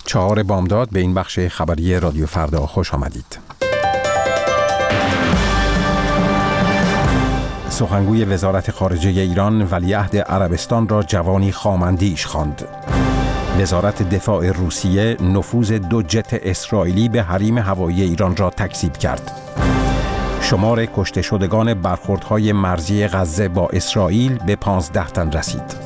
4 بامداد به این بخش خبری رادیو فردا خوش آمدید. سخنگوی وزارت خارجه ایران ولیعهد عربستان را جوانی خامندیش خواند. وزارت دفاع روسیه نفوذ 2 جت اسرائیلی به حریم هوایی ایران را تکذیب کرد. شمار کشته شدگان برخوردهای مرزی غزه با اسرائیل به 15 تن رسید.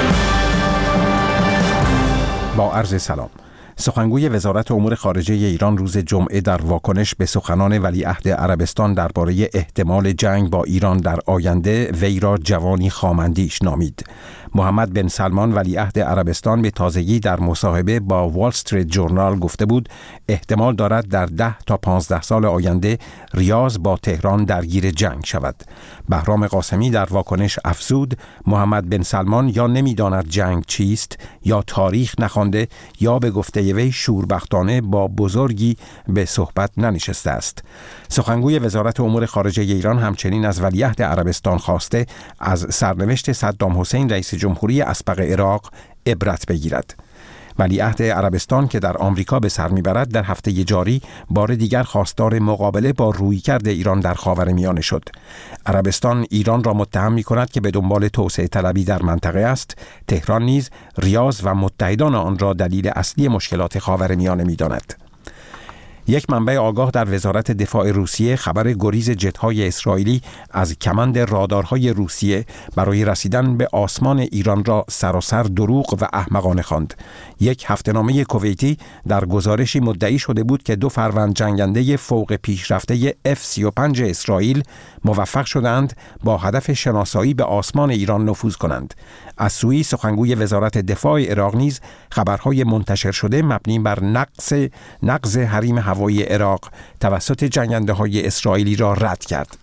با عرض سلام. سخنگوی وزارت امور خارجه ایران روز جمعه در واکنش به سخنان ولیعهد عربستان درباره احتمال جنگ با ایران در آینده وی را جوانی خامندیش نامید. محمد بن سلمان ولیعهد عربستان به تازگی در مصاحبه با وال استریت جورنال گفته بود احتمال دارد در 10 تا 15 سال آینده ریاض با تهران درگیر جنگ شود. بهرام قاسمی در واکنش افزود محمد بن سلمان یا نمی‌داند جنگ چیست یا تاریخ نخوانده یا به گفته وی شوربختانه با بزرگی به صحبت ننشسته است. سخنگوی وزارت امور خارجه ایران همچنین از ولیعهد عربستان خواسته از سرنوشت صدام حسین رئیس جمهوری اسبق عراق عبرت بگیرد. ولیعهد عربستان که در آمریکا به سر میبرد در هفته جاری بار دیگر خواستار مقابله با رویکرد ایران در خاورمیانه شد. عربستان ایران را متهم می‌کند که به دنبال توسعه طلبی در منطقه است. تهران نیز ریاض و متحدان آن را دلیل اصلی مشکلات خاورمیانه می‌داند. یک منبع آگاه در وزارت دفاع روسیه خبر گریز جت‌های اسرائیلی از کمند رادارهای روسیه برای رسیدن به آسمان ایران را سراسر دروغ و احمقانه خواند. یک هفته‌نامه کویتی در گزارشی مدعی شده بود که 2 فروند جنگنده فوق پیشرفته F-35 اسرائیل موفق شدند با هدف شناسایی به آسمان ایران نفوذ کنند. از سوی سخنگوی وزارت دفاع عراق نیز خبرهای منتشر شده مبنی بر نقض حریم هوایی عراق توسط جنگنده‌های اسرائیلی را رد کرد.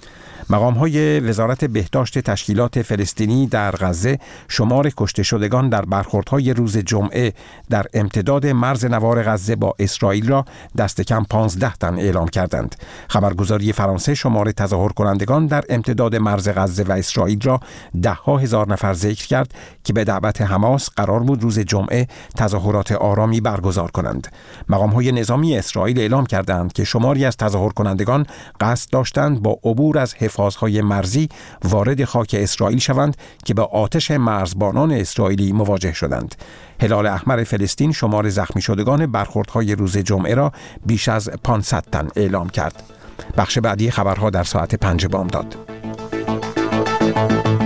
مقام‌های وزارت بهداشت تشکیلات فلسطینی در غزه شمار کشته شدگان در برخوردهای روز جمعه در امتداد مرز نوار غزه با اسرائیل را دست کم 15 تن اعلام کردند. خبرگزاری فرانسه شمار تظاهر کنندگان در امتداد مرز غزه و اسرائیل را 10,000 نفر ذکر کرد که به دعوت حماس قرار بود روز جمعه تظاهرات آرامی برگزار کنند. مقام‌های نظامی اسرائیل اعلام کردند که شماری از تظاهر کنندگان قصد داشتند با عبور از حفاظهای مرزی وارد خاک اسرائیل شوند که با آتش مرزبانان اسرائیلی مواجه شدند. هلال احمر فلسطین شمار زخمی شدگان برخوردهای روز جمعه را بیش از 500 تن اعلام کرد. بخش بعدی خبرها در ساعت 5 بامداد.